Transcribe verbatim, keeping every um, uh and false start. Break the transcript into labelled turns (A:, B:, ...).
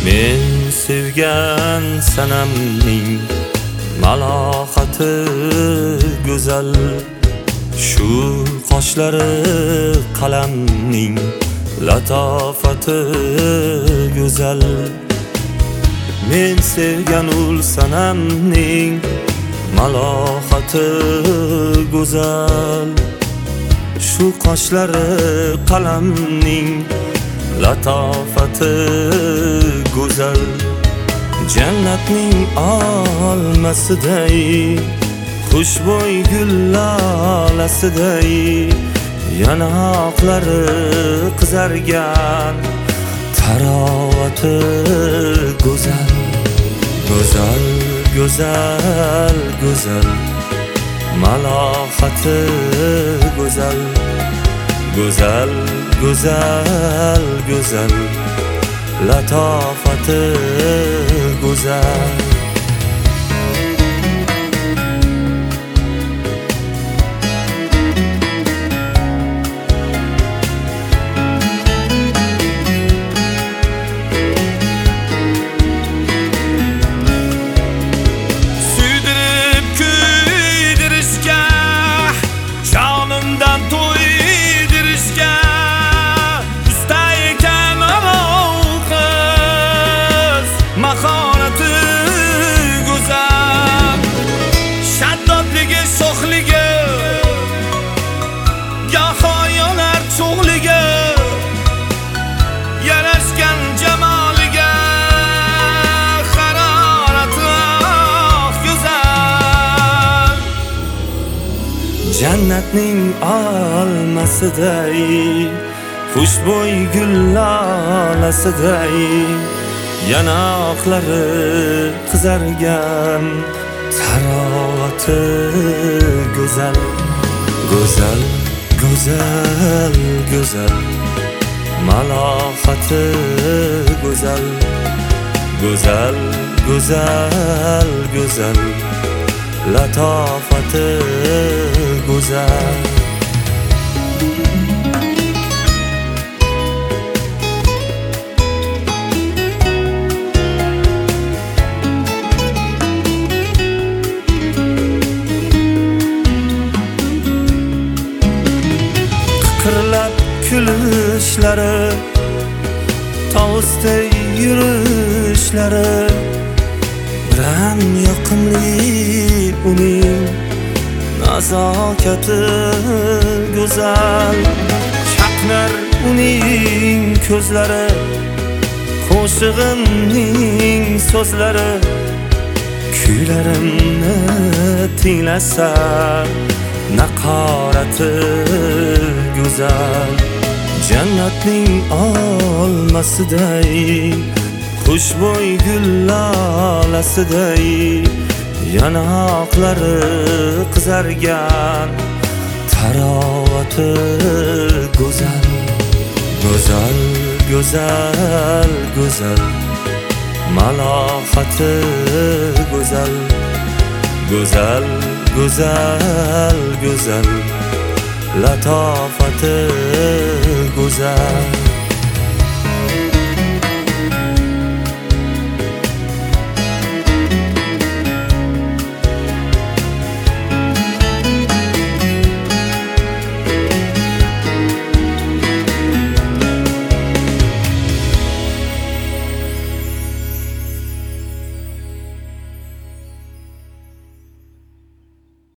A: Men sevgan sanamning malohati go'zal, shu qoshlari qalamning latofati go'zal. Men sevgan ul sanamning malohati go'zal, shu qoshlari qalamning latofati go'zal. Jannatning olmasiday, xushbo'y gullolasiday, yanoqlari qizargan tarovati go'zal. Go'zal, go'zal, go'zal, malohati go'zal. Go'zal, go'zal, go'zal, latofati go'zal.
B: Suydirib kuydirishga, jonimdan to'ydirishga usta ekan anavi qiz, mahorati go'zal. Shaddodligi, sho'xligi, goho yonar cho'g'ligi, yarashgan jamoliga harorati go'zal.
A: Jannatning olmasiday, xushbo'y gullolasiday, yanoqlari qizargan tarovati go'zal. Go'zal, go'zal, go'zal, malohati go'zal. Go'zal, go'zal, go'zal, latofati go'zal. Qiqirlab kulishlari, tovusday yurishlari, biram yoqimli uning nazokati go'zal. Chaqnar uning ko'zlari, qo'shig'imning so'zlari, kuylarimni tinglasa naqorati go'zal. Jannatning olmasiday, xushbo'y gullolasiday, yanoqlari qizargan tarovati go'zal. Go'zal, go'zal, go'zal, malohati go'zal. Go'zal, go'zal, go'zal, latofati go'zal.